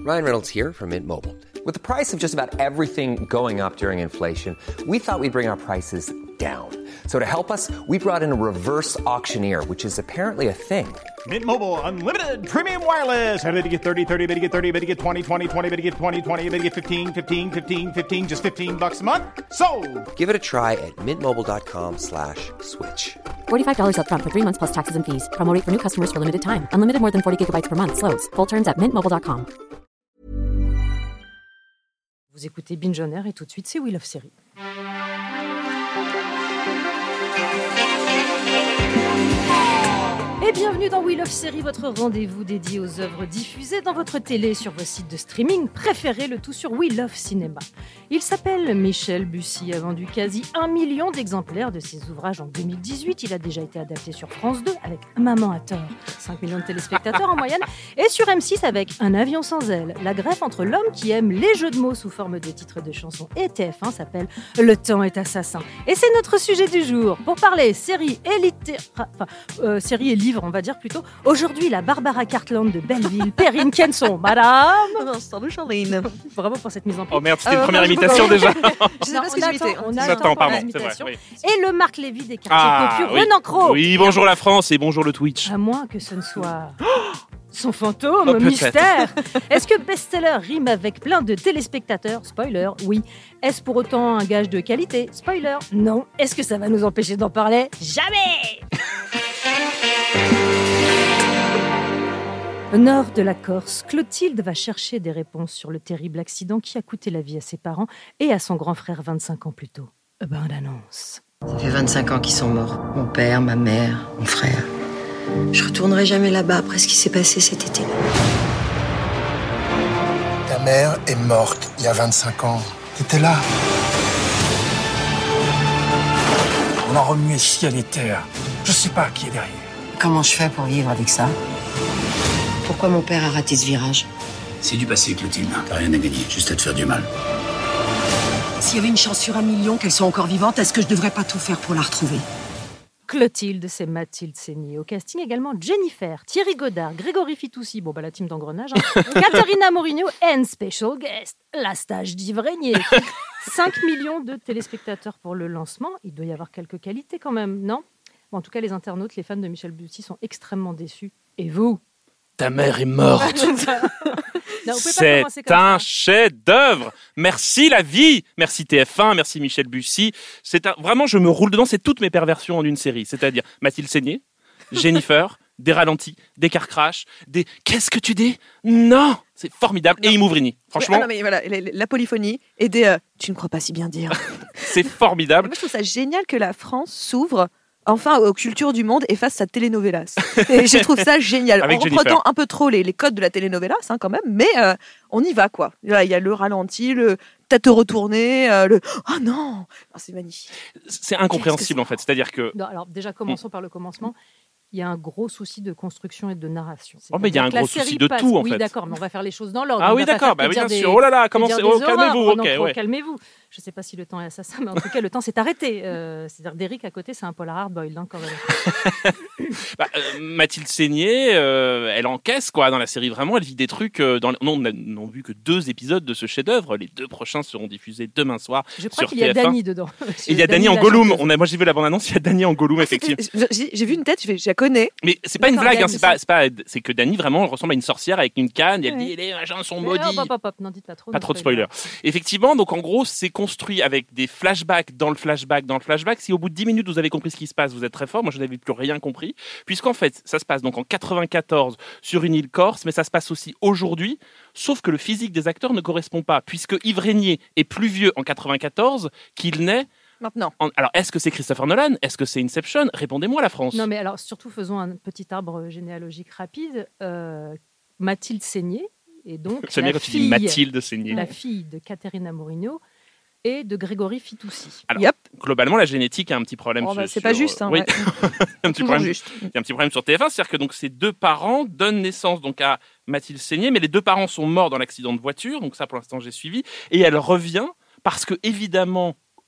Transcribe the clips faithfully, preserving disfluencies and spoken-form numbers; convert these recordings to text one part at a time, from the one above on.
Ryan Reynolds here from Mint Mobile. With the price of just about everything going up during inflation, we thought we'd bring our prices down. So to help us, we brought in a reverse auctioneer, which is apparently a thing. Mint Mobile Unlimited Premium Wireless. How to get thirty, thirty, how to get thirty, how to get twenty, twenty, twenty, how to get twenty, twenty, how to get fifteen, fifteen, fifteen, fifteen, just fifteen bucks a month? Sold! Give it a try at mintmobile.com slash switch. forty-five dollars up front for three months plus taxes and fees. Promo rate for new customers for limited time. Unlimited more than forty gigabytes per month. Slows full terms at mint mobile dot com. Vous écoutez Binge On Air et tout de suite, c'est We Love Série. Et bienvenue dans We Love Série, votre rendez-vous dédié aux œuvres diffusées dans votre télé sur vos sites de streaming préférés, le tout sur We Love Cinéma. Il s'appelle Michel Bussy, a vendu quasi un million d'exemplaires de ses ouvrages en deux mille dix-huit. Il a déjà été adapté sur France deux avec Maman à tort, cinq millions de téléspectateurs en moyenne, et sur M six avec Un avion sans aile. La greffe entre l'homme qui aime les jeux de mots sous forme de titres de chansons et T F un s'appelle Le temps est assassin. Et c'est notre sujet du jour. Pour parler série et littéra... enfin, euh, série et livre, on va dire plutôt. Aujourd'hui, la Barbara Cartland de Belleville, Perrine Kenson, madame. Salut Charline. Bravo pour cette mise en place. Oh merde, c'était euh, une première imitation déjà. Je sais pas ce que j'imitais. On attend, attend pardon, l'imitation. c'est vrai, oui. Et le Marc Lévy des quartiers Ah, populaires, oui. Renan Cros. Oui, bonjour la France et bonjour le Twitch. À moins que ce ne soit son fantôme, Oh, peut-être. mystère. Est-ce que best-seller rime avec plein de téléspectateurs? Spoiler, oui. Est-ce pour autant un gage de qualité? Spoiler, non. Est-ce que ça va nous empêcher d'en parler? Jamais. Au nord de la Corse, Clotilde va chercher des réponses sur le terrible accident qui a coûté la vie à ses parents et à son grand frère vingt-cinq ans plus tôt. Bande annonce. Ça fait vingt-cinq ans qu'ils sont morts. Mon père, ma mère, mon frère. Je retournerai jamais là-bas après ce qui s'est passé cet été-là. Ta mère est morte il y a vingt-cinq ans. T'étais là. On a remué ciel et terre. Je sais pas qui est derrière. Comment je fais pour vivre avec ça? Pourquoi mon père a raté ce virage? C'est du passé, Clotilde. T'as rien à gagner, juste à te faire du mal. S'il y avait une chance sur un million qu'elle soit encore vivante, est-ce que je devrais pas tout faire pour la retrouver? Clotilde, c'est Mathilde Seigné. Au casting également Jennifer, Thierry Godard, Grégory Fitoussi, bon bah la team d'engrenage, hein, Caterina Mourinho and special guest, la stage d'Yves Régnier. cinq millions de téléspectateurs pour le lancement. Il doit y avoir quelques qualités quand même, non? Bon, en tout cas, les internautes, les fans de Michel Bussy sont extrêmement déçus. Et vous? Ta mère est morte. Non, vous pouvez pas C'est commencer comme un ça. chef-d'œuvre. Merci la vie, merci T F un, merci Michel Bussy. C'est un... Vraiment, je me roule dedans. C'est toutes mes perversions en une série. C'est-à-dire Mathilde Seigné, Jennifer, des ralentis, des car crash, des qu'est-ce que tu dis? Non, c'est formidable. Non. Et Imouvrini. Franchement, Ouais, ah non, mais voilà, la, la polyphonie et des euh, tu ne crois pas si bien dire. c'est formidable. Moi, je trouve ça génial que la France s'ouvre enfin aux cultures du monde et fasse sa telenovelas. Et je trouve ça génial. Avec en Jennifer. reprenant un peu trop les, les codes de la telenovelas, hein, quand même, mais euh, on y va, quoi. Là, il y a le ralenti, le tête retournée, euh, le oh non, oh, c'est magnifique. C'est incompréhensible en fait. C'est-à-dire que Non, alors déjà, commençons par le commencement. Il y a un gros souci de construction et de narration. Oh, mais il y a un C'est-à-dire que la gros souci série de passe- tout, en oui, fait. d'accord, mais on va faire les choses dans l'ordre. ah On oui va pas d'accord, faire bah que oui dire bien des- sûr. Oh là là, que comment dire c'est des oh, horreurs. calmez-vous. Oh Ok, non, faut- ouais. calmez-vous. Je ne sais pas si le temps est assassin, mais en tout cas, le temps s'est arrêté. Euh, c'est-à-dire d'Eric à côté, c'est un polar hard-boiled, hein, quand même. Bah, euh, Mathilde Seigné, euh, elle encaisse quoi dans la série. Vraiment, elle vit des trucs. Euh, dans... Non, on n'a non vu que deux épisodes de ce chef-d'œuvre. Les deux prochains seront diffusés demain soir Je crois sur qu'il y a T F un. Dany dedans. Et il y a Dany en la Gollum. chanteuse. On a, moi, j'ai vu la bande-annonce. Il y a Dany en Gollum, Ah, effectivement. c'était- J'ai j'ai vu une tête, je, fais, je la connais. Mais c'est pas une D'accord, blague. Hein, Dany, c'est pas, c'est pas. C'est que Dany vraiment ressemble à une sorcière avec une canne. Et elle Ouais. dit les machins sont Mais maudits. hop, hop, hop, hop, n'en dites pas trop. Pas non, trop de spoilers. Effectivement, donc en gros, c'est construit avec des flashbacks dans le flashback dans le flashback. Si au bout de dix minutes vous avez compris ce qui se passe, vous êtes très fort. Moi, je n'avais plus rien compris, puisqu'en fait, ça se passe donc en quatre-vingt-quatorze sur une île corse, mais ça se passe aussi aujourd'hui. Sauf que le physique des acteurs ne correspond pas, puisque Yves Régnier est plus vieux en quatre-vingt-quatorze qu'il n'est. Maintenant. En... Alors, est-ce que c'est Christopher Nolan? Est-ce que c'est Inception? Répondez-moi, la France. Non, mais alors, surtout, faisons un petit arbre généalogique rapide. Euh, Mathilde Seigné, et donc J'aime la bien quand tu dis fille, Mathilde Seigné. la fille de Caterina Mourinho et de Grégory Fitoussi. Alors, Yep. globalement, la génétique a un petit problème. Oh, bah, sur- c'est pas sur- juste. Hein, oui. ouais. un petit Toujours problème. juste. Il y a un petit problème sur T F un, c'est-à-dire que donc ces deux parents donnent naissance donc à Mathilde Seigné, mais les deux parents sont morts dans l'accident de voiture, donc ça pour l'instant j'ai suivi, et elle revient parce que évidemment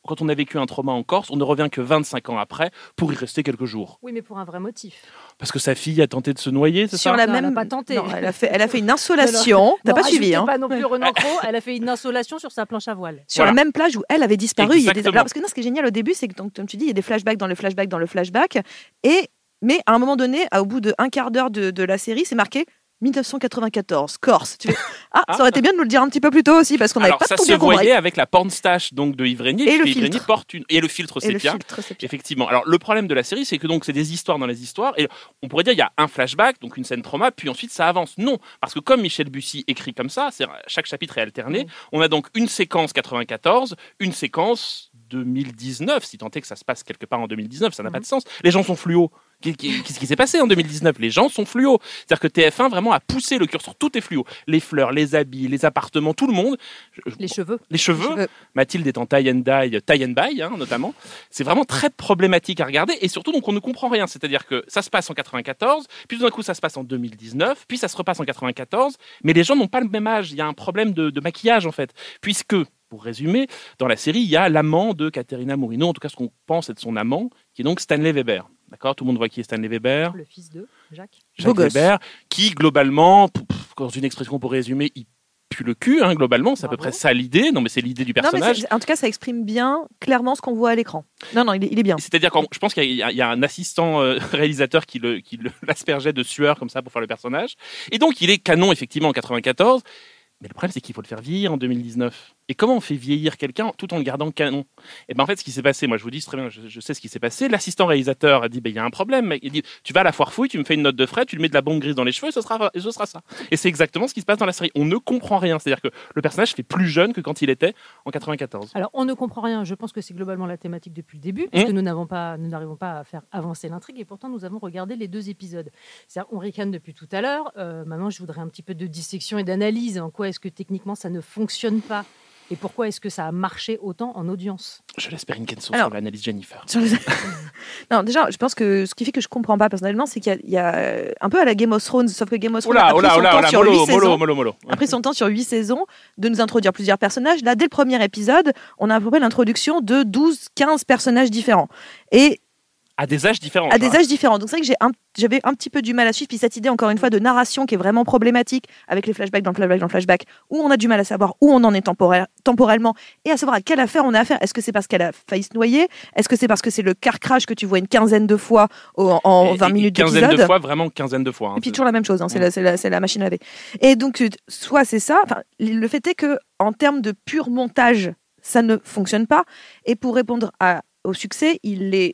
quand on a vécu un trauma en Corse, on ne revient que vingt-cinq ans après pour y rester quelques jours. Oui, mais pour un vrai motif. Parce que sa fille a tenté de se noyer, c'est Sur ça la Non, même... elle n'a pas tenté. Non, elle a fait, elle a fait une insolation. T'as Non, pas suivi, rajoutez hein. pas non plus Renan Cros, elle a fait une insolation sur sa planche à voile. Sur Voilà. la même plage où elle avait disparu. Il y a des... Exactement. Alors, parce que non, ce qui est génial au début, c'est que, donc, comme tu dis, il y a des flashbacks dans le flashback, dans le flashback. Et... Mais à un moment donné, à- au bout d'un quart d'heure de, de la série, c'est marqué mille neuf cent quatre-vingt-quatorze, Corse. Tu fais, ah, ça aurait été bien de nous le dire un petit peu plus tôt aussi, parce qu'on n'avait Alors pas ça tout se bien compris. voyait avec la pornstache donc de Yves Régnier, Et puisque le Yves Régnier filtre. porte une et le filtre Et le sépia. filtre, c'est bien. Effectivement. Alors le problème de la série, c'est que donc c'est des histoires dans les histoires et on pourrait dire il y a un flashback, donc une scène trauma, puis ensuite ça avance. Non, parce que comme Michel Bussy écrit comme ça, c'est chaque chapitre est alterné. Mm. On a donc une séquence quatre-vingt-quatorze, une séquence deux mille dix-neuf, si tant est que ça se passe quelque part en deux mille dix-neuf, ça n'a Mm. pas de sens. Les gens sont fluo. Qu'est-ce qui s'est passé en deux mille dix-neuf? Les gens sont fluo. C'est-à-dire que T F un vraiment a poussé le curseur. Tout est fluo. Les fleurs, les habits, les appartements, tout le monde. Les cheveux. Les cheveux. Les cheveux. Mathilde est en tie and dye, tie and buy, hein, notamment. C'est vraiment très problématique à regarder et surtout donc on ne comprend rien. C'est-à-dire que ça se passe en quatre-vingt-quatorze, puis tout d'un coup ça se passe en deux mille dix-neuf, puis ça se repasse en quatre-vingt-quatorze, mais les gens n'ont pas le même âge. Il y a un problème de, de maquillage en fait, puisque pour résumer, dans la série, il y a l'amant de Caterina Murino, en tout cas ce qu'on pense être son amant, qui est donc Stanley Weber. D'accord, tout le monde voit qui est Stanley Weber. Le fils de Jacques. Jacques Beau gosse. Weber, qui globalement, pff, pff, dans une expression pour résumer, il pue le cul, hein, globalement, c'est à peu Bravo. près ça l'idée. Non, mais c'est l'idée du Non, mais personnage. c'est- en tout cas, ça exprime bien clairement ce qu'on voit à l'écran. Non, non, il est, il est bien. C'est-à-dire que je pense qu'il y, a- il y a un assistant euh, réalisateur qui le- qui le- l'aspergeait de sueur comme ça pour faire le personnage. Et donc, il est canon, effectivement, en quatre-vingt-quatorze. Mais le problème, c'est qu'il faut le faire vieillir en deux mille dix-neuf. Et comment on fait vieillir quelqu'un tout en le gardant canon? Et ben en fait, ce qui s'est passé, moi je vous dis c'est très bien, je, je sais ce qui s'est passé. L'assistant réalisateur a dit, ben il y a un problème, mec. Il dit, tu vas à la foire fouille, tu me fais une note de frais, tu lui mets de la bombe grise dans les cheveux, et ce sera, et ce sera ça. Et c'est exactement ce qui se passe dans la série. On ne comprend rien. C'est-à-dire que le personnage fait plus jeune que quand il était en quatre-vingt-quatorze. Alors, on ne comprend rien. Je pense que c'est globalement la thématique depuis le début, puisque Mmh. nous n'avons pas, nous n'arrivons pas à faire avancer l'intrigue, et pourtant nous avons regardé les deux épisodes. C'est-à-dire, on ricane depuis tout à l'heure. Euh, maintenant, je voudrais un petit peu de dissection et d'analyse. En quoi est-ce que techniquement ça ne fonctionne pas, et pourquoi est-ce que ça a marché autant en audience? Je laisse Perrine Kenso Alors- sur l'analyse Jennifer. Sur les- non, déjà, je pense que ce qui fait que je comprends pas personnellement, c'est qu'il y a, il y a, euh, un peu à la Game of Thrones, sauf que Game of Thrones Oula, a pris oula, son oula, temps oula, sur huit mollo, saisons. mollo, mollo, mollo. A pris son temps sur huit saisons de nous introduire plusieurs personnages. Là, dès le premier épisode, on a à peu près l'introduction de douze, quinze personnages différents. Et À des âges différents. à des hein. âges différents. Donc c'est vrai que j'ai un- j'avais un petit peu du mal à suivre. Puis cette idée, encore une fois, de narration qui est vraiment problématique avec les flashbacks dans le flashback dans le flashback, où on a du mal à savoir où on en est temporaire- temporellement et à savoir à quelle affaire on a affaire. Est-ce que c'est parce qu'elle a failli se noyer? Est-ce que c'est parce que c'est le car crash que tu vois une quinzaine de fois au- en Et- vingt et minutes quinzaine d'épisode? de fois, vraiment quinzaine de fois. hein. Et puis toujours la même chose, hein, c'est Mm. la, c'est la- c'est la machine à laver. Et donc, euh, soit c'est ça, enfin, le fait est que en termes de pur montage, ça ne fonctionne pas. Et pour répondre à- au succès, il est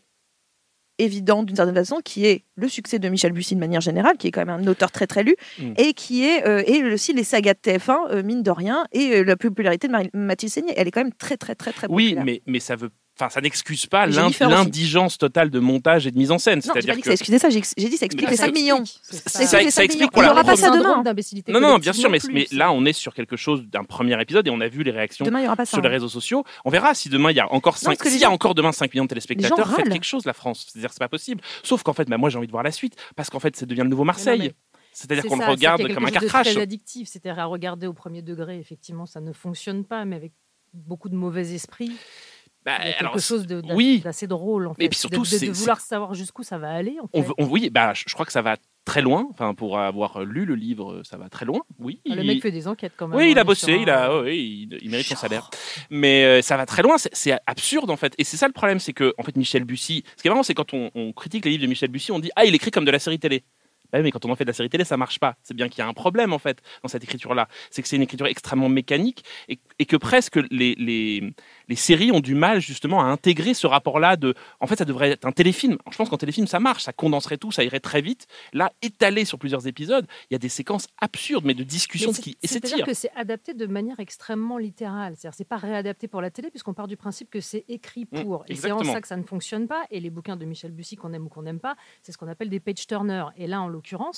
évident d'une certaine façon, qui est le succès de Michel Bussy de manière générale, qui est quand même un auteur très très lu, Mm. et qui est euh, et aussi les sagas de T F un, euh, mine de rien, et euh, la popularité de Marie- Mathilde Seigné. Elle est quand même très très très très Oui, populaire. mais, mais ça veut. Enfin, ça n'excuse pas Mais l'in- Jennifer aussi. l'indigence totale de montage et de mise en scène. Non, j'ai pas C'est-à-dire dit que que. ça excusait ça, j'ai j'ai dit ça explique Mais les ça cinq millions. C'est Ça- ça. Ça explique les cinq explique millions. pour Il la n'y aura pas ça représentation. demain. d'imbécilité Non, non, collective bien sûr, mais, plus, mais c'est- là, on est sur quelque chose d'un premier épisode et on a vu les réactions Demain, il n'y aura pas ça. sur les hein. réseaux sociaux. On verra si demain il y a encore cinq. parce que les S'il y a gens- encore demain cinq millions de téléspectateurs, faites râlent. quelque chose, la France. C'est-à-dire, c'est pas possible. Sauf qu'en fait, bah, moi, j'ai envie de voir la suite parce qu'en fait, ça devient le nouveau Mais non, Marseille. mais C'est-à-dire c'est qu'on le ça, regarde c'est qu'il y a comme un quelque car chose de crash. très addictif, c'est-à-dire à regarder au premier degré, effectivement, ça ne fonctionne pas, mais avec beaucoup de mauvais esprit. Bah, Il y a quelque alors, chose de- d'a- oui. d'assez drôle, en fait. Et puis surtout, de, de- de c'est- vouloir savoir jusqu'où ça va aller, en fait. On veut- on- oui, bah, je je crois que ça va très loin. Enfin, pour avoir lu le livre, ça va très loin. Oui. Ah, Le il- mec fait des enquêtes, quand même. Oui, il hein, a bossé, sur il, un- a, oui, il, il mérite son salaire. Mais euh, ça va très loin, c'est, c'est absurde en fait. Et c'est ça le problème, c'est que en fait Michel Bussy, ce qui est marrant, c'est quand on, on critique les livres de Michel Bussy, on dit ah il écrit comme de la série télé. Bah oui, mais quand on en fait de la série télé, ça marche pas. C'est bien qu'il y a un problème en fait dans cette écriture-là. C'est que c'est une écriture extrêmement mécanique et, et que presque les, les, les séries ont du mal justement à intégrer ce rapport-là de. En fait, ça devrait être un téléfilm. Je pense qu'en téléfilm, ça marche, ça condenserait tout, ça irait très vite. Là, étalé sur plusieurs épisodes, il y a des séquences absurdes, mais de discussions Mais qui c'est- C'est-à-dire s'étirent. que c'est adapté de manière extrêmement littérale. C'est-à-dire, c'est pas réadapté pour la télé, puisqu'on part du principe que c'est écrit Mmh, pour. et c'est en exactement. ça que ça ne fonctionne pas. Et les bouquins de Michel Bussy, qu'on aime ou qu'on n'aime pas, c'est ce qu'on appelle des page turners. Et là, en l'occurrence,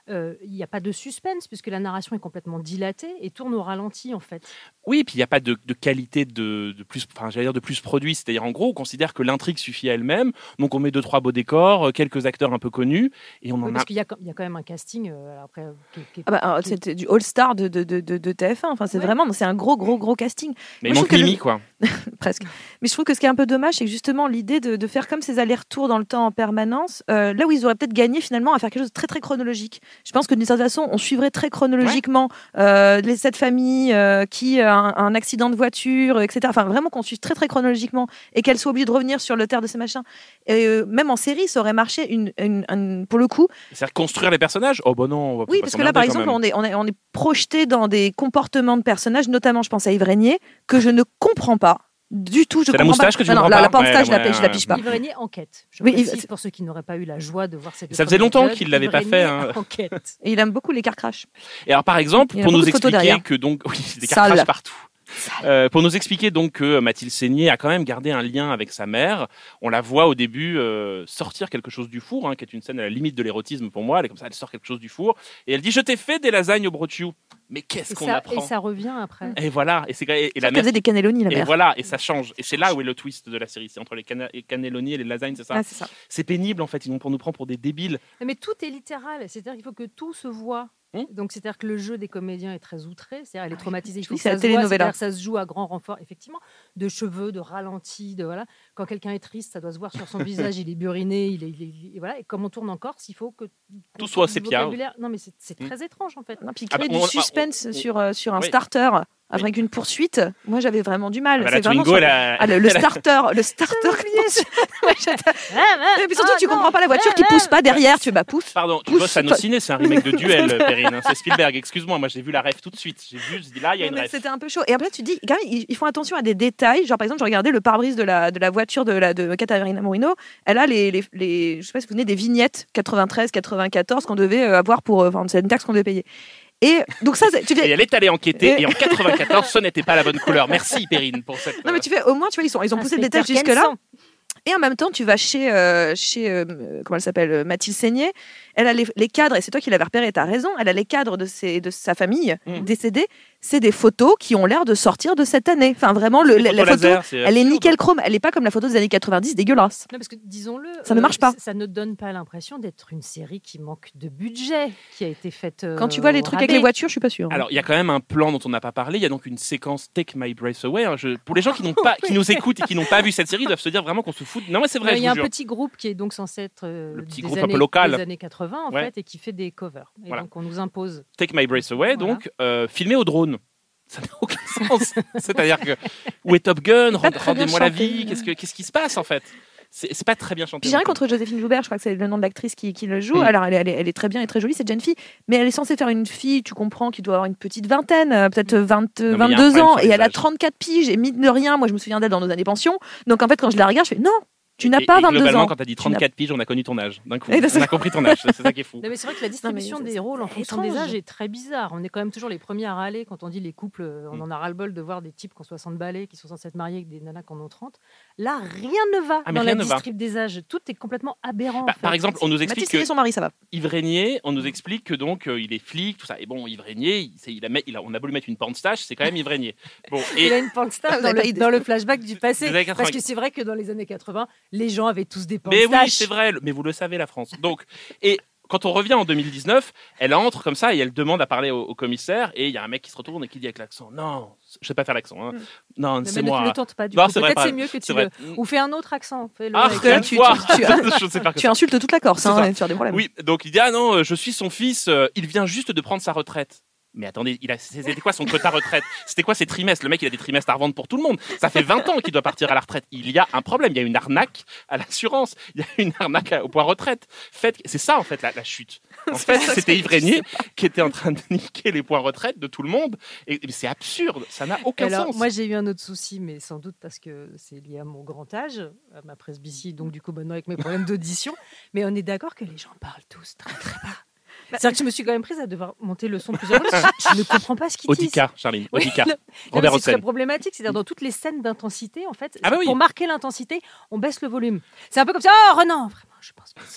euh, il n'y a pas de suspense puisque la narration est complètement dilatée et tourne au ralenti en fait. Oui, puis il n'y a pas de, de qualité de, de plus, enfin, j'allais dire de plus produit. C'est-à-dire, en gros, on considère que l'intrigue suffit à elle-même. Donc, on met deux, trois beaux décors, quelques acteurs un peu connus, et on en Oui, a. parce qu'il y a, il y a quand même un casting euh, après. Qui, qui, Ah bah, alors, qui- c'était du All-Star de, de, de, de, de T F un. Enfin, c'est Ouais. vraiment, c'est un gros, gros, gros casting. Mais Moi, il je manque trouve que Mimi, le- quoi. Presque. Mais je trouve que ce qui est un peu dommage, c'est que justement l'idée de, de faire comme ces allers-retours dans le temps en permanence, euh, là où ils auraient peut-être gagné finalement à faire quelque chose de très très chronologique. Je pense que d'une certaine façon, on suivrait très chronologiquement euh, les cette famille euh, qui a un, un accident de voiture, et cetera. Enfin, vraiment qu'on suive très très chronologiquement et qu'elle soit obligée de revenir sur le terre de ces machins. Et, euh, même en série, ça aurait marché une, une- une- pour le coup. C'est-à-dire construire les personnages. Oh, bah non, on va Oui, pas parce que là, par s'emmerder, exemple, quand même. on est, on, est, on est projeté dans des comportements de personnages, notamment, je pense à Yves Régnier, que je ne comprends pas du tout. Je C'est la comprends moustache pas. que tu non, non, comprends la, pas la moustache, Ouais, je la, ouais, je la ouais. pige pas. Yves Régnier enquête. Je Oui, précise Yves- pour ceux qui n'auraient pas eu la joie de voir cette. Ça faisait longtemps qu'il l'avait pas fait, hein. Enquête. Et il aime beaucoup les car crash. Et alors, par exemple, Il y a pour beaucoup nous de photos expliquer derrière. que donc, oui, des Sale. carcasses partout. Euh, pour nous expliquer donc que Mathilde Seigné a quand même gardé un lien avec sa mère. On la voit au début euh, sortir quelque chose du four, hein, qui est une scène à la limite de l'érotisme pour moi. Elle est comme ça, elle sort quelque chose du four et elle dit je t'ai fait des lasagnes au brochu. Mais qu'est-ce Et qu'on ça, apprend et ça revient après. Et voilà, et c'est et, et la Elle mère. faisait des cannelloni, la Et mère. voilà, et ça change. Et c'est là où est le twist de la série. C'est entre les cana- les cannelloni et les lasagnes, c'est ça Ah, c'est ça. C'est pénible en fait. Ils nous, on nous prend pour des débiles. Mais tout est littéral, c'est-à-dire qu'il faut que tout se voit. Hum. Donc c'est-à-dire que le jeu des comédiens est très outré, c'est-à-dire elle est traumatisée, il faut Oui, que c'est ça la se voit, telenovela. c'est-à-dire que ça se joue à grand renfort, effectivement, de cheveux, de ralentis, de voilà. Quand quelqu'un est triste, ça doit se voir sur son visage, il est buriné, il est, il est- il est- voilà. Et comme on tourne en Corse, il faut que Tout soit au du sépia. vocabulaire- Non, mais c'est c'est Hum. très étrange en fait. Non, puis Ah bah, créer on- du on- suspense on- sur, euh, sur un oui. starter avec une poursuite, moi j'avais vraiment du mal. Ah bah, C'est la vraiment Twingo, sur- elle a- Ah, le, le elle a- starter, le starter. Ouais, j'attends. Ah, Et puis surtout, ah, tu non. comprends pas la voiture qui Ah, pousse pas derrière. Tu fais bah pousse. Pardon, tu Pousse, bosses à toi. Nos c'est un remake de Duel, Perrine. hein. C'est Spielberg, excuse-moi, moi j'ai vu la ref tout de suite. J'ai vu, je dis là, il y a Non, une mais ref. C'était un peu chaud. Et après, tu dis, quand même, ils ils font attention à des détails. Genre, par exemple, je regardais le pare-brise de la, de la voiture de, la, de Catarina Morino. Elle a les, les, les, je sais pas si vous venez des vignettes quatre-vingt-treize, quatre-vingt-quatorze qu'on devait euh, avoir pour, euh, enfin, c'est une taxe qu'on devait payer. Et donc ça, c'est- tu Et fais, elle est allée enquêter, Et- et en quatre-vingt-quatorze, ce n'était pas la bonne couleur. Merci, Perrine, pour cette. non mais tu fais, au moins, tu vois, ils sont, ils ont poussé le détail Inspecteur jusque là. Kensan. Et en même temps, tu vas chez, euh, chez euh, comment elle s'appelle, euh, Mathilde Seigné. Elle a les, les cadres, et c'est toi qui l'avais repéré, tu as raison, elle a les cadres de, ses, de sa famille Mm. décédée. C'est des photos qui ont l'air de sortir de cette année. Enfin, vraiment, le, Les la, la photos photo, laser, c'est elle est absurde. nickel chrome. Elle n'est pas comme la photo des années quatre-vingt-dix, dégueulasse. Non, parce que disons-le, Ça ne marche pas. Ça ne donne pas l'impression d'être une série qui manque de budget, qui a été faite. euh, Quand tu vois les au trucs avec rabais. les voitures, je suis pas sûre. Alors, il y a quand même un plan dont on n'a pas parlé. Il y a donc une séquence Take My Breath Away. hein. Je- Pour les gens qui, n'ont pas, qui nous écoutent et qui n'ont pas vu cette série, ils doivent se dire vraiment qu'on se fout. de- Non, mais c'est vrai, Il je y a vous un jure. petit groupe qui est donc censé être euh, Le petit des groupe un peu années- local. des années quatre-vingts en Ouais. fait, et qui fait des covers. Et Voilà. donc on nous impose. Take My Breath Away, Voilà. donc euh, filmé au drone. Ça n'a aucun sens. C'est-à-dire que où est Top Gun pas très bien Rendez-moi la chanté. vie. Qu'est-ce, que, qu'est-ce qui se passe en fait c'est, c'est pas très bien chanté. Puis j'ai rien non plus. contre Joséphine Joubert, je crois que c'est le nom de l'actrice qui, qui le joue. Mm. Alors elle est, elle, est, elle est très bien et très jolie, cette jeune fille, mais elle est censée faire une fille, tu comprends, qui doit avoir une petite vingtaine, euh, peut-être vingt, mais il y a un vingt-deux problème ans, sur et les elle a âges. trente-quatre piges, et mine de rien, moi je me souviens d'elle dans Nos années pension. Donc en fait, quand je la regarde, je fais non, tu n'as Et- pas et vingt-deux globalement, ans. quand t'as dit Tu n'as- trente-quatre piges, on a connu ton âge. D'un coup, Et de ça- on a compris ton âge. C'est, c'est ça qui est fou. Non, mais c'est vrai que la distribution Non, mais des rôles en c'est fonction des étrange. âges est très bizarre. On est quand même toujours les premiers à râler quand on dit les couples. euh, On Mm. en a ras-le-bol de voir des types qui ont soixante balais, qui sont censés être mariés avec des nanas qui en ont trente. Là, rien ne va Ah, mais dans rien la ne va. distrib des âges. Tout est complètement aberrant. Bah, en par fait. exemple, on nous Mathilde explique Seigné, que son mari, ça va. Yves Régnier, on nous explique que donc euh, il est flic, tout ça. Et bon, Yves Régnier, il, c'est- il a, met- il a- on a beau lui mettre une pornstache, c'est quand même Yves Régnier. Bon, Il et a une pornstar Vous dans, avez pas le, idée. dans le flashback du passé. Des années Parce quatre-vingt. que c'est vrai que dans les années quatre-vingts, les gens avaient tous des mais pornstaches. oui, c'est vrai. le- Mais vous le savez, la France. Donc, et quand on revient en deux mille dix-neuf, elle entre comme ça et elle demande à parler au, au commissaire. Et il y a un mec qui se retourne et qui dit avec l'accent, non, je sais pas faire l'accent. Hein. Non, Mais c'est ne- moi. Ne tente pas du Non, coup. c'est vrai, Peut-être pas- c'est mieux que c'est tu vrai. le... Ou fais un autre accent. Fais-le Ah, avec- que là, une tu- fois. tu- tu- Je sais pas que Tu ça. insultes toute la Corse, C'est hein, ça. et tu as des problèmes. Oui, donc il dit ah non, euh, je suis son fils, euh, il vient juste de prendre sa retraite. Mais attendez, il a, c'était quoi son quota retraite? C'était quoi ses trimestres? Le mec, il a des trimestres à revendre pour tout le monde. Ça fait vingt ans qu'il doit partir à la retraite. Il y a un problème, il y a une arnaque à l'assurance, il y a une arnaque à- au point retraite. Faites, c'est ça en fait la, la chute. En fait, ça, c'était c'est- Yves Régnier qui était en train de niquer les points retraite de tout le monde. Et, mais c'est absurde, ça n'a aucun Alors, sens. moi, j'ai eu un autre souci, mais sans doute parce que c'est lié à mon grand âge, à ma presbytie, donc du coup, maintenant avec mes problèmes d'audition. Mais on est d'accord que les gens parlent tous très très bas. C'est-à-dire que je me suis quand même prise à devoir monter le son plusieurs fois. parce que Je ne comprends pas ce qu'ils disent. Audica, Charline, Oui, Audica, non, Robert mais c'est très Hossein. problématique. C'est-à-dire dans toutes les scènes d'intensité, en fait, Ah bah oui. pour marquer l'intensité, on baisse le volume. C'est un peu comme ça. Oh Renan, vraiment, je pense que c'est-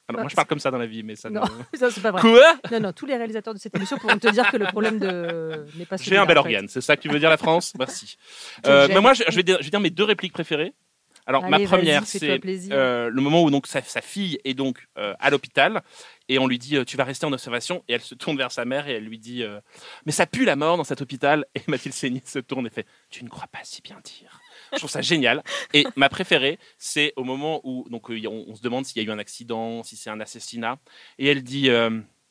Alors, moi, je parle comme ça dans la vie, mais ça Non, ne... ça c'est pas vrai. Quoi ? Non, non, tous les réalisateurs de cette émission pourront te dire que le problème de... n'est pas celui-là. J'ai un bel en fait. organe, c'est ça que tu veux dire, la France ? Merci. Je Euh, gêne. mais moi, je, je, vais dire, je vais dire mes deux répliques préférées. Alors, Allez, ma vas-y, première, fais-toi c'est plaisir. euh, le moment où donc, sa, sa fille est donc euh, à l'hôpital et on lui dit euh, tu vas rester en observation et elle se tourne vers sa mère et elle lui dit euh, mais ça pue la mort dans cet hôpital et Mathilde Seigné se tourne et fait tu ne crois pas si bien dire. Je trouve ça génial. Et ma préférée, c'est au moment où donc, euh, on, on se demande s'il y a eu un accident, si c'est un assassinat et elle dit euh,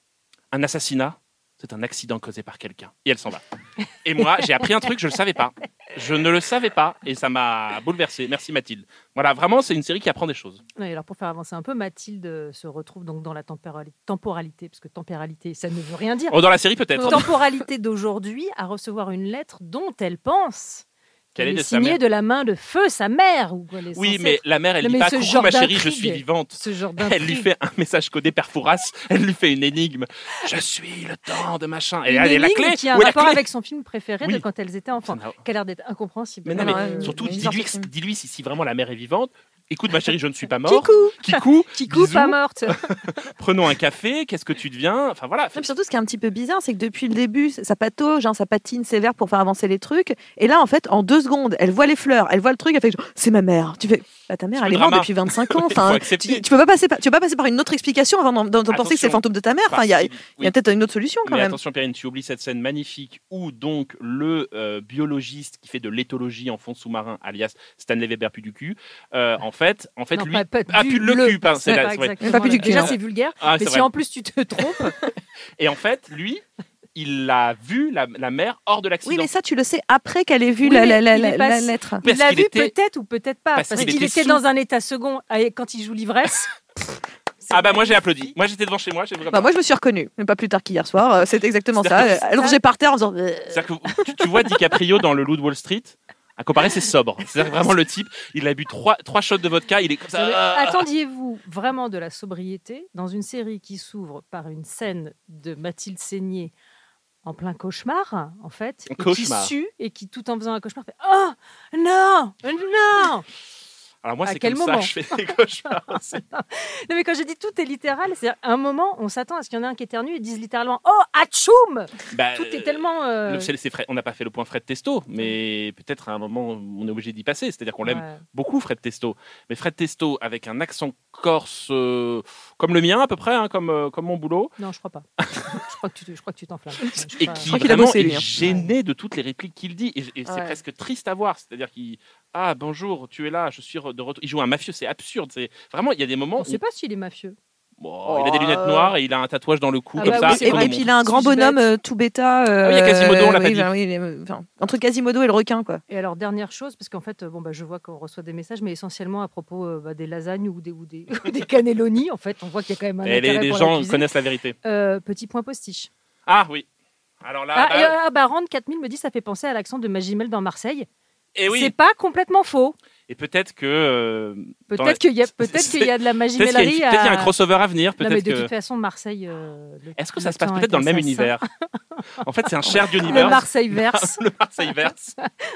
un assassinat, c'est un accident causé par quelqu'un. Et elle s'en va. Et moi, j'ai appris un truc, je ne le savais pas. Je ne le savais pas et ça m'a bouleversé. Merci Mathilde. Voilà, vraiment, c'est une série qui apprend des choses. Ouais, alors pour faire avancer un peu, Mathilde se retrouve donc dans la tempérali- temporalité, parce que temporalité, ça ne veut rien dire. Oh, dans la série, peut-être. Temporalité d'aujourd'hui, à recevoir une lettre dont elle pense Qu'elle qu'elle est est de sa signée mère. de la main de feu sa mère. Ou elle est Oui, censée mais être- la mère, elle Non, dit mais pas ce coucou genre ma chérie, je d'intrigue, suis vivante. Ce genre Elle lui d'intrigue. fait un message codé per Fouras. Elle lui fait une énigme. Je suis le temps de machin. Et Une elle a la énigme clé. qui a un Où est la rapport clé avec son film préféré de Oui. quand elles étaient enfants, Ça n'a- qui a l'air d'être incompréhensible. Mais non, Alors, mais euh, surtout, il y a une dis-lui, sorte de- dis-lui si, si vraiment la mère est vivante. Écoute, ma chérie, je ne suis pas mort. Kikou. Kikou. Kikou, bisous. pas morte. Prenons un café. Qu'est-ce que tu deviens ? Enfin voilà. Non, mais surtout, ce qui est un petit peu bizarre, c'est que depuis le début, ça patauge, hein, ça patine sévère pour faire avancer les trucs. Et là, en fait, en deux secondes, elle voit les fleurs, elle voit le truc, elle fait genre, c'est ma mère. Tu fais, bah, ta mère, C'est elle le est morte drama. depuis vingt-cinq ans. Il faut Enfin, accepter. tu, tu peux pas passer par, tu peux pas passer par une autre explication avant d'en, d'en penser que c'est Attention. le fantôme de ta mère. Enfin, il y a, il Oui. y a peut-être une autre solution quand Mais même. attention, Perrine, tu oublies cette scène magnifique où donc le euh, biologiste qui fait de l'éthologie en fond sous-marin, alias Stanley Weber pu du cul, euh, en fait, en fait Non, lui pas- pas a du pu le le. cul. pardon, c'est C'est la- pas c'est vrai. exactement Pas plus du la- cul, Déjà, hein. c'est vulgaire, Ah, mais c'est si vrai. en plus tu te trompes, Et en fait, lui, il a vu la, la mère hors de l'accident. Oui, mais ça, tu le sais après qu'elle ait vu Oui, la, mais la, la, il est la- pas- la lettre. Parce il l'a qu'il vu était- peut-être ou peut-être pas, parce parce, qu'il qu'il était était sous. dans un état second et quand il joue l'ivresse. Ah bah moi j'ai applaudi. Moi j'étais devant chez moi. J'ai vu comme Bah, ça. moi, je me suis reconnue, mais pas plus tard qu'hier soir. euh, C'était exactement ça. C'est-à-dire que- Allongée par terre en faisant. C'est-à-dire que tu, tu vois DiCaprio dans Le Loup de Wall Street. À comparer, c'est sobre. C'est-à-dire que vraiment le type, il a bu trois, trois shots de vodka, il est comme ça. Mais Ah. Attendiez-vous vraiment de la sobriété dans une série qui s'ouvre par une scène de Mathilde Seigné en plein cauchemar, en fait, Un et cauchemar. qui sue et qui, tout en faisant un cauchemar, fait Oh non, non. Alors moi À c'est quel comme moment ça, je fais des cauchemars. aussi. Non, mais quand j'ai dit tout est littéral, c'est à un moment, on s'attend à ce qu'il y en ait un qui éternue et dise littéralement Oh, atchoum. Bah, Tout euh, est tellement. euh, le- c'est- c'est Fred- on n'a pas fait le point Fred Testo, mais peut-être à un moment on est obligé d'y passer. C'est-à-dire qu'on l'aime ouais. beaucoup Fred Testo, mais Fred Testo avec un accent corse euh, comme le mien à peu près, hein, comme euh, comme mon boulot, Non, je crois pas. je crois que tu, je crois que tu t'enflammes. Je suis et pas- qui crois qu'il a vraiment bossé, lui, est hein. gêné de toutes les répliques qu'il dit, et, et c'est Ouais. presque triste à voir. C'est-à-dire qu'il ah bonjour, tu es là, je suis re- de retour. Il joue un mafieux, c'est absurde. C'est vraiment il y a des moments. On Où, sait pas s'il est mafieux. bon, il a des lunettes noires et il a un tatouage dans le cou Ah comme bah ça. oui, Et, c'est et vrai. et on puis le il a un grand Suspect. bonhomme euh, tout bêta. Ah oui, il y a Quasimodo, on l'a pas oui, dit. bah oui, les- enfin, entre Quasimodo et le requin, quoi. Et alors, dernière chose, parce qu'en fait, euh, bon, bah, je vois qu'on reçoit des messages, mais essentiellement à propos euh, bah, des lasagnes ou des, ou des, ou des cannelloni. En fait, on voit qu'il y a quand même un Et les, intérêt les pour gens la cuisine. connaissent la vérité. Euh, petit point postiche. Ah oui. Alors là, Ah, bah, et, euh, ah, bah, Rand quatre mille me dit ça fait penser à l'accent de Magimel dans Marseille. et oui. C'est pas complètement faux. Et peut-être que euh, dans la- Peut-être qu'il y a, peut-être c'est- qu'il y a de la peut-être qu'il y, a une- magimellerie. peut-être qu'il y a un à- crossover à venir. Non, mais Peut-être de que. toute façon, Marseille. euh, le- Est-ce que ça le se passe temps peut-être est dans le même assassin. univers En fait, c'est un shared Le universe. Marseille verse. Le Marseille verse.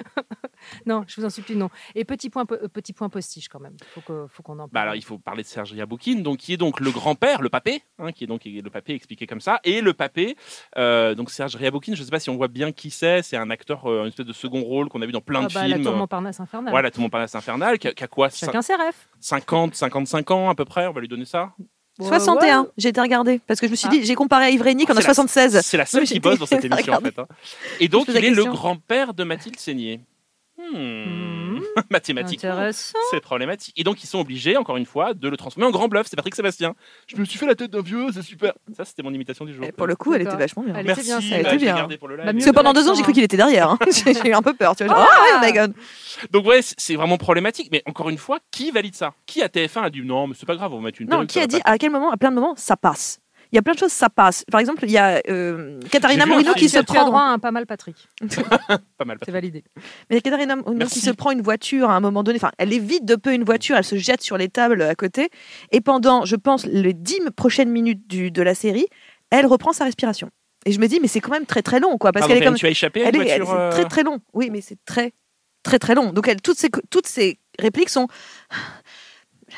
Non, je vous en supplie, non. Et petit point, po- euh, petit point postiche quand même. Faut que, faut qu'on en parle. Bah alors, il faut parler de Serge Riaboukine, donc qui est donc le grand-père, le papé, hein, qui est donc le papé expliqué comme ça, et le papé, euh, donc Serge Riaboukine. Je ne sais pas si on voit bien qui c'est. C'est un acteur, euh, une espèce de second rôle qu'on a vu dans plein Ah de bah, la films. tour Montparnasse infernale. Voilà, tout mon palace infernal, qui a, qui a quoi Chacun ses rêves. cinquante, cinquante-cinq ans à peu près. On va lui donner ça. Ouais, soixante et un, ouais. j'ai été regarder. Parce que je me suis Ah. dit, j'ai comparé à Ivrénique, on a C'est la- soixante-seize. C'est la seule Oui, qui j'ai bosse été- dans cette émission en Regardez. fait. hein. Et donc Je il pose la est le question. grand-père de Mathilde Seigné. Hmm. Hmm. Mathématiquement, Intéressant. c'est problématique. Et donc ils sont obligés, encore une fois, de le transformer en grand bluff. C'est Patrick Sébastien. Je me suis fait la tête d'un vieux, c'est super. Ça, c'était mon imitation du jour. Et pour le coup, elle était D'accord. vachement bien. Elle Merci, était bien, ça. Elle bah, était je l'ai bien. gardé pour le live. Bah, mieux Parce que que pendant deux ans, l'accent, j'ai cru qu'il était derrière. hein. J'ai j'ai eu un peu peur. Tu vois, genre, Ah oh my god. Donc ouais, c'est- c'est vraiment problématique. Mais encore une fois, qui valide ça? Qui à T F un a dit non, mais c'est pas grave, on va mettre une Non, perruque, qui ça a va dit pas. à quel moment, à plein de moments, ça passe. Il y a plein de choses, ça passe. Par exemple, il y a euh, Katharina J'ai vu un Morino film. qui Tu as- se tu as droit prend. à un pas mal, Patrick. Pas mal. C'est validé. Mais il y a Katharina Morino Merci. qui se prend une voiture à un moment donné. Enfin, elle évite de peu une voiture, elle se jette sur les tables à côté. Et pendant, je pense, les dix prochaines minutes du, de la série, elle reprend sa respiration. Et je me dis, mais c'est quand même très très long, quoi. Parce Pardon, qu'elle est comme. tu as échappé à Elle une est, elle- voiture. c'est euh, très très long. Oui, mais c'est très très très long. Donc elle, toutes ces toutes ces répliques sont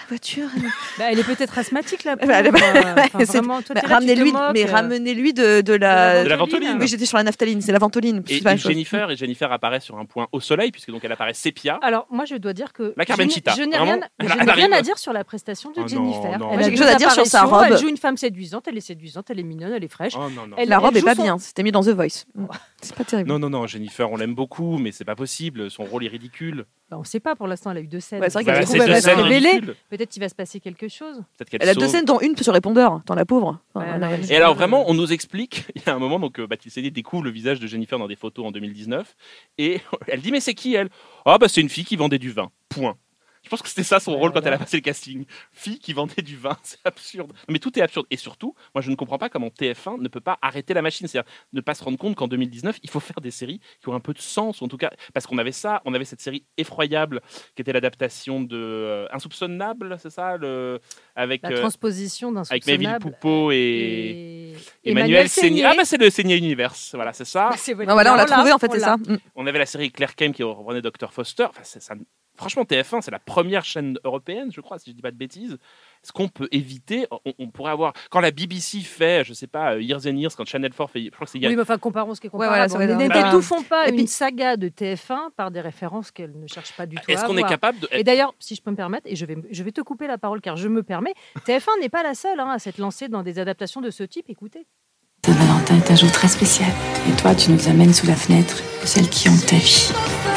la voiture. Bah, elle est peut-être asthmatique là. Bah, bah, enfin, c'est- vraiment, toi, bah, t'es là, tu te ramenez-lui, moques, mais euh, ramenez-lui de, de la. De la ventoline. Oui, j'étais sur la naphtaline, c'est la ventoline. Et, c'est pas la et chose. Jennifer, et Jennifer apparaît sur un point au soleil, puisque donc elle apparaît sépia. Alors, moi, je dois dire que La Carmencita. je n'ai Vraiment, rien, elle je n'ai arrive. rien à dire sur la prestation de Oh non, Jennifer. non. Elle Moi, a j'ai deux quelque chose à dire sur sa apparitions, robe. Elle joue une femme séduisante, elle est séduisante, elle est mignonne, elle est fraîche. Oh non, non. Elle- La robe elle est joue pas son- bien, c'était mieux dans The Voice. C'est pas terrible. Non, non, non, Jennifer, on l'aime beaucoup, mais c'est pas possible. Son rôle est ridicule. Bah, on ne sait pas pour l'instant, elle a eu deux scènes. Ouais, c'est vrai Bah, qu'elle c'est est deux trop belle, scènes hein. révélée. ridicules. Peut-être qu'il va se passer quelque chose. Peut-être qu'elle Elle a sauve. deux scènes, dont une sur répondeur. Attends, la pauvre. Enfin, Ouais, elle a- non, Et alors vraiment, on nous explique, il y a un moment, donc euh, Mathilde Séné découvre le visage de Jennifer dans des photos en deux mille dix-neuf, et elle dit, mais c'est qui elle? Ah bah c'est une fille qui vendait du vin, point. Je pense que c'était ça son Ouais, rôle quand voilà. elle a passé le casting. Fille qui vendait du vin, c'est absurde. Mais tout est absurde. Et surtout, moi je ne comprends pas comment T F un ne peut pas arrêter la machine. C'est-à-dire ne pas se rendre compte qu'en deux mille dix-neuf, il faut faire des séries qui ont un peu de sens, ou en tout cas, parce qu'on avait ça, on avait cette série effroyable qui était l'adaptation de euh, Insoupçonnable, c'est ça, le... avec, La euh, transposition d'un avec Melville soupçonnable Poupeau et, et Emmanuel Seigné. Ah bah c'est le Seigné Universe, voilà, c'est ça. Bah, c'est vrai. Non, voilà, on l'a l'a, trouvé en fait, on c'est l'a. ça. Mm. On avait la série Claire Kem qui reprenait Docteur Foster. Enfin, c'est- ça- Franchement, T F un, c'est la première chaîne européenne, je crois, si je dis pas de bêtises. Est-ce qu'on peut éviter on, on pourrait avoir quand la B B C fait, je sais pas, euh, Years and Years, quand Channel quatre fait, je crois que c'est il y a- Oui, mais enfin, comparons ce qui est Ouais, voilà, comparable. ça va être- Bah, N'étouffons pas et une puis- saga de T F un par des références qu'elle ne cherche pas du tout Est-ce à qu'on est avoir. capable de Et d'ailleurs, si je peux me permettre, et je vais, je vais te couper la parole car je me permets, T F un n'est pas la seule hein, à s'être lancée dans des adaptations de ce type. Écoutez. Saint-Valentin est un jour très spécial. Et toi, tu nous amènes sous la fenêtre de celles qui ont ta vie.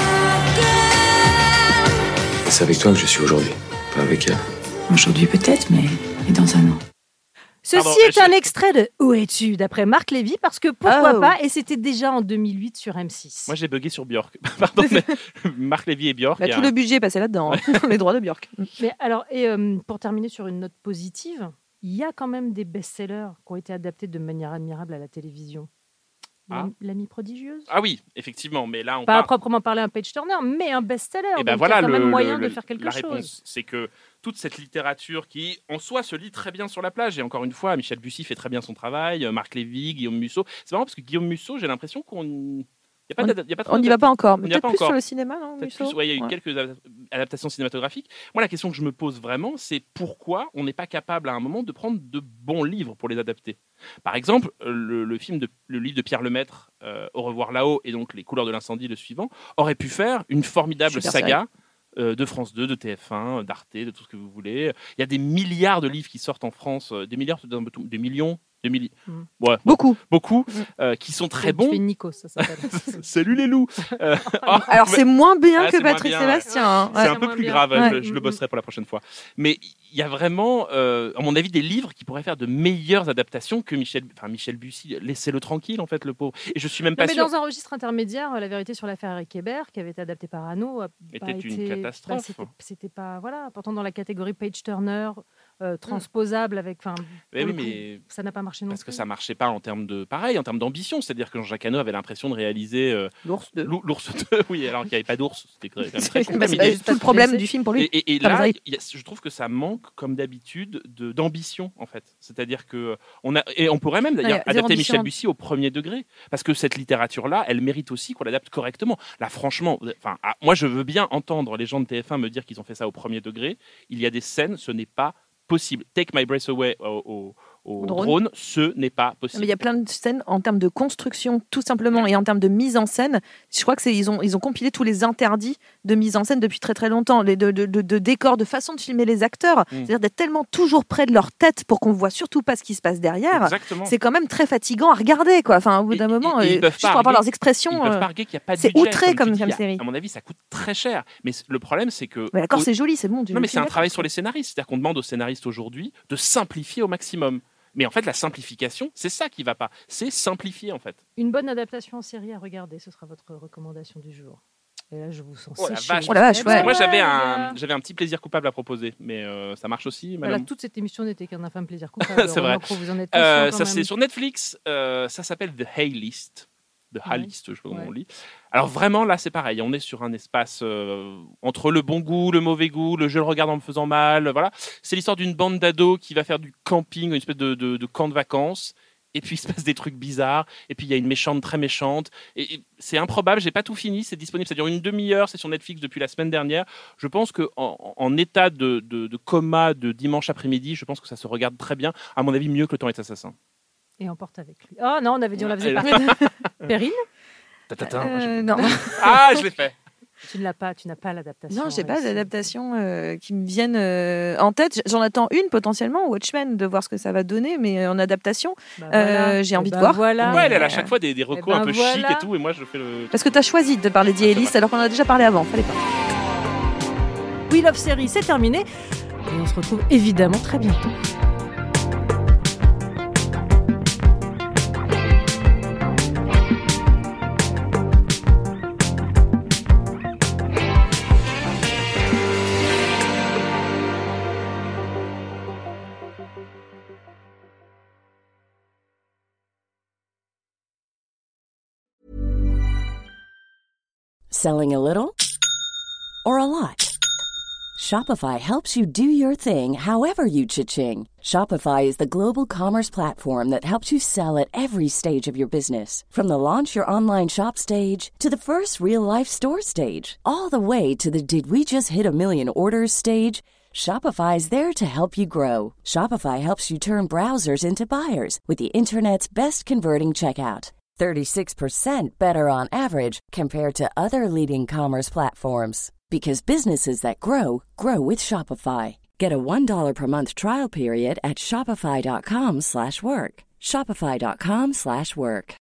C'est avec toi que je suis aujourd'hui, pas avec elle. Aujourd'hui peut-être, mais, mais dans un an. Ceci Pardon, est je- un extrait de Où es-tu d'après Marc Lévy, parce que pourquoi Oh. pas, et c'était déjà en deux mille huit sur M six. Moi, j'ai bugué sur Björk. Pardon, mais Marc Lévy et Björk. Bah, il y a tout un- le budget est passé là-dedans, hein. les droits de Björk. Mais alors, et euh, pour terminer sur une note positive, il y a quand même des best-sellers qui ont été adaptés de manière admirable à la télévision. Ah. L'ami- L'ami prodigieuse. Ah oui, effectivement, mais là on Pas à parle. proprement parler un page turner, mais un best-seller. Et ben donc voilà il y a quand le, même moyen le- de le- faire quelque la chose. réponse, c'est que toute cette littérature qui en soi se lit très bien sur la plage, et encore une fois, Michel Bussy fait très bien son travail, euh, Marc Lévy, Guillaume Musso. C'est marrant parce que Guillaume Musso, j'ai l'impression qu'on y a pas On- d'ad- y a pas trop On n'y va pas encore, mais On y va peut-être pas plus encore. sur le cinéma, non, Peut-être Musso plus, ouais, il y a eu Ouais. quelques adap- adaptations cinématographiques. Moi, la question que je me pose vraiment, c'est pourquoi on n'est pas capable à un moment de prendre de bons livres pour les adapter. Par exemple, euh, le, le film de, le livre de Pierre Lemaître, euh, Au revoir là-haut, et donc Les couleurs de l'incendie, le suivant, aurait pu faire une formidable Super saga euh, de France deux, de T F un, d'Arte, de tout ce que vous voulez. Il y a des milliards de livres qui sortent en France, euh, des milliards, des millions, des milliers, Mm. ouais, Beaucoup. beaucoup, euh, qui sont très Tu bons. fais Nico, ça s'appelle. Salut les loups. Euh, oh, Alors, c'est moins bien Ah, que c'est moins Patrick bien, Sébastien. hein. c'est Ouais. un peu moins plus bien. grave, Ouais. je, je le Mm, bosserai pour la prochaine fois. Mais il y a vraiment, euh, à mon avis, des livres qui pourraient faire de meilleures adaptations que Michel, enfin Michel Bussy. Laissez-le tranquille, en fait, le pauvre. Et je suis même Non, pas mais sûr. dans un registre intermédiaire, La vérité sur l'affaire Eric Hébert, qui avait été adapté par Hano, a Était pas une été- catastrophe. bah, c'était- C'était pas, voilà, pourtant dans la catégorie page turner, euh, transposable avec, enfin, Mais pour oui, le coup, mais ça n'a pas marché non parce que plus. ça marchait pas en termes de, pareil, en termes d'ambition. C'est-à-dire que Jean-Jacques Hano avait l'impression de réaliser euh, L'ours de. l'ou- l'ours deux. Oui, alors qu'il n'y avait pas d'ours. C'était quand même très Bah, contaminé. c'est tout le problème du film pour lui. Et, et- et Enfin, là, vous il y a- je trouve que ça manque, comme d'habitude, de- d'ambition, en fait. C'est-à-dire que on a, et on pourrait même il y d'ailleurs a zéro adapter ambition. Michel Bussy au premier degré, parce que cette littérature-là, elle mérite aussi qu'on l'adapte correctement. Là, franchement, enfin, ah, moi, je veux bien entendre les gens de T F un me dire qu'ils ont fait ça au premier degré. Il y a des scènes, ce n'est pas possible. Take My Breath Away au, au- au Drone. drone, ce n'est pas Mais possible. il y a plein de scènes en termes de construction, tout simplement, et en termes de mise en scène. Je crois que c'est ils ont ils ont compilé tous les interdits de mise en scène depuis très très longtemps, les de, de, de, de décors, de façon de filmer les acteurs. C'est-à-dire d'être tellement toujours près de leur tête pour qu'on voit surtout pas ce qui se passe derrière. Exactement. C'est quand même très fatigant à regarder, quoi. Enfin, au bout d'un Et- moment, et- et ils euh, peuvent juste pas pour avoir arguer- leurs expressions. Ils peuvent euh, pas arguer qu'il n'y a pas de c'est budget. outré tu comme- dis, comme il y a- série. À mon avis, ça coûte très cher. Mais c- le problème, c'est que. Mais d'accord, au- c'est joli, c'est bon. tu- Non, mais tu c'est un l'as travail fait. sur les scénaristes. C'est-à-dire qu'on demande aux scénaristes aujourd'hui de simplifier au maximum. Mais en fait, la simplification, c'est ça qui va pas. C'est simplifier, en fait. Une bonne adaptation en série à regarder, ce sera votre recommandation du jour. Et là, je vous sens Oh la séché. vache. Oh la vache, Eh ben ouais. Moi, j'avais les un, gars. j'avais un petit plaisir coupable à proposer. Mais euh, ça marche aussi, Voilà, madame. toute cette émission n'était qu'un infâme plaisir coupable. C'est vrai. Heureusement que vous en êtes Euh, conscient, quand ça, même. c'est sur Netflix. Euh, ça s'appelle The Hay List. The Hay Ouais. List, je sais pas comment Ouais. on lit. Alors vraiment, là, c'est pareil. On est sur un espace euh, entre le bon goût, le mauvais goût, le je le regarde en me faisant mal. Voilà. C'est l'histoire d'une bande d'ados qui va faire du camping, une espèce de, de, de camp de vacances. et puis il se passe des trucs bizarres, et puis il y a une méchante très méchante, et, et c'est improbable, j'ai pas tout fini, c'est disponible, ça dure une demi-heure, c'est sur Netflix depuis la semaine dernière. Je pense qu'en en, en état de, de, de coma de dimanche après-midi, je pense que ça se regarde très bien, à mon avis mieux que Le Temps est assassin. Et emporte avec lui. Oh non, on avait dit on la faisait pas. Perrine euh, Non. Ah, je l'ai fait. Tu ne l'as pas, tu n'as pas l'adaptation. Non, j'ai pas d'adaptation euh, qui me vienne euh, en tête. J'en attends une potentiellement, Watchmen, de voir ce que ça va donner, mais en adaptation, bah voilà. euh, j'ai envie bah de voir. Voilà. Ouais, elle, elle a à chaque fois des, des recos ben un peu voilà. chic et tout, et moi je fais le. Parce que tu as choisi de parler d'I. Ellis, alors qu'on en a déjà parlé avant. Fallait pas. We Love Série, c'est terminé. Et on se retrouve évidemment très bientôt. Selling a little or a lot? Shopify helps you do your thing however you cha-ching. Shopify is the global commerce platform that helps you sell at every stage of your business. From the launch your online shop stage to the first real-life store stage, all the way to the did we just hit a million orders stage. Shopify is there to help you grow. Shopify helps you turn browsers into buyers with the internet's best converting checkout. thirty-six percent better on average compared to other leading commerce platforms. Because businesses that grow, grow with Shopify. Get a one dollar per month trial period at shopify.com slash work. Shopify.com slash work.